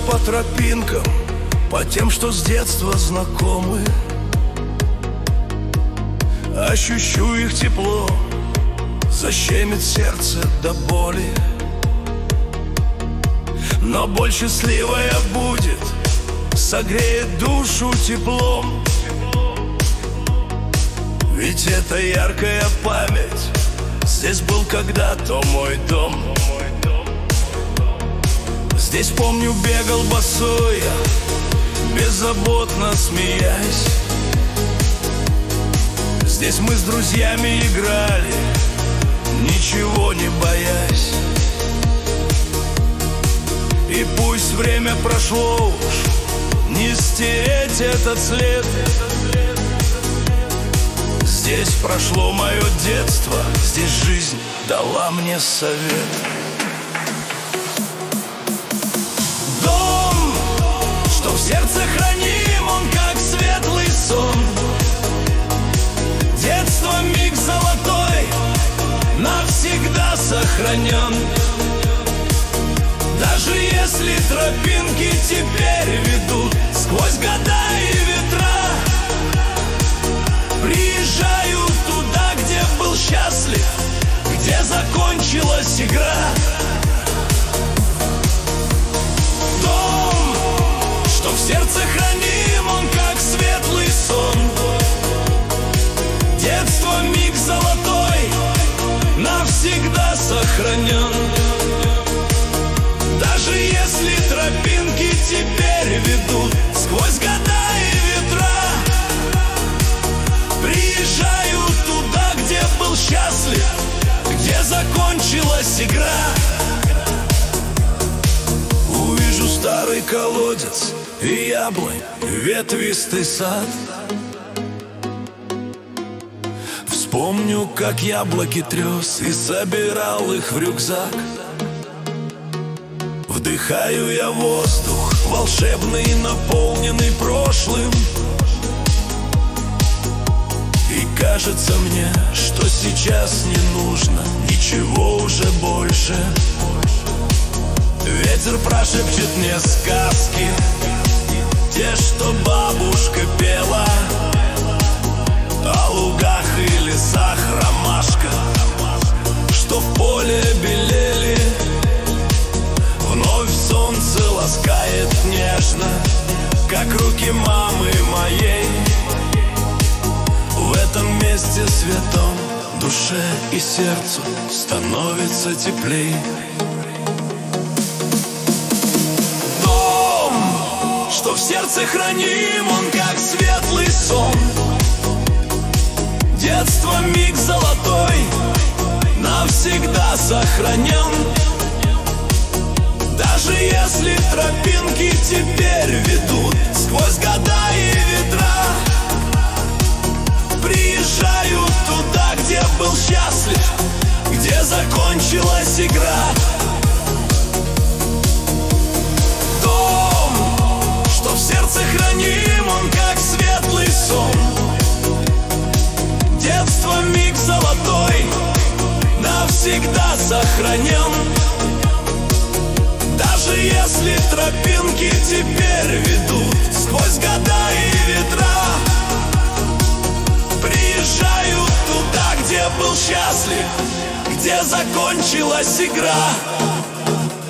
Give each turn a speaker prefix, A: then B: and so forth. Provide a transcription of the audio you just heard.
A: по тропинкам, по тем, что с детства знакомы. Ощущу их тепло, защемит сердце до боли. Но боль счастливая будет, согреет душу теплом. Ведь это яркая память, здесь был когда-то мой дом. Здесь, помню, бегал босой я, беззаботно смеясь. Здесь мы с друзьями играли, ничего не боясь. И пусть время прошло уж, не стереть этот след. Здесь прошло мое детство, здесь жизнь дала мне совет. Дом, что в сердце храним, он как светлый сон. Детство миг золотой, навсегда сохранен. Даже если тропинки теперь ведут сквозь года и ветра, приезжаю туда, где был счастлив, где закончилась игра. Дом, что в сердце храним, он как светлый сон. Детство миг золотой, навсегда сохранен. Даже если тропинки теперь ведут сквозь года и ветра, приезжаю туда, где был счастлив, где закончилась игра. Увижу старый колодец и яблонь, ветвистый сад. Вспомню, как яблоки трес и собирал их в рюкзак. Вдыхаю я воздух, волшебный, наполненный прошлым. И кажется мне, что сейчас не нужно ничего уже больше. Ветер прошепчет мне сказки, те, что бабушка пела. О лугах и лесах ромашка, что в поле белели. Вновь солнце ласкает нежно, как руки мамы моей. В этом месте святом душе и сердцу становится теплей. Дом, что в сердце храним, он как светлый сон. Детство миг золотой, навсегда сохранен. Даже если тропинки теперь ведут сквозь года и ветра, приезжаю туда, где был счастлив, где закончилась игра. Дом, что в сердце храним, он как светлый сон. Детство миг золотой, навсегда сохранен. Даже если тропинки теперь ведут сквозь года и ветра, приезжаю туда, где был счастлив, где закончилась игра.